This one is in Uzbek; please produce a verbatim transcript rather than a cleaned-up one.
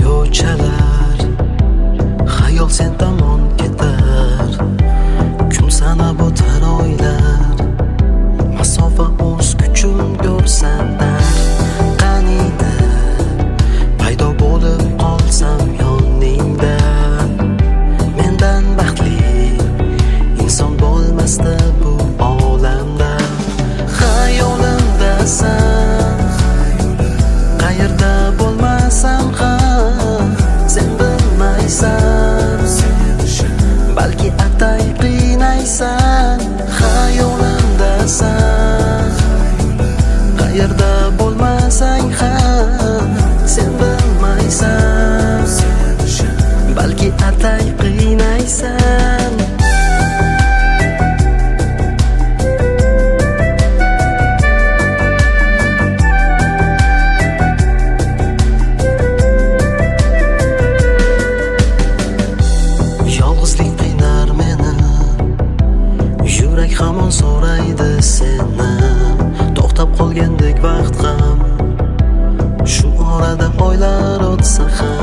ko'chalar xayol sen tomon ketar, kun sanab o'tar oylar, masofa o'z kuchun ko'rsatar. Qaniydi paydo bo'lib qolsam yoningda, mendan baxtli inson bo'lmasdi bu olamda. Xayolimdasan, qayerda bo'lmasam ham sen bilmaysan, balki atay qiynaysan. Xayolimdasan, qayerda bo'lmasang ham sen bilmaysan, balki atay qiynaysan. Yolg'izlik qiynar meni, yurak hamon so'raydi seni. To'xtab qolgandek vaqt ham, shu orada oylar o'tsa ham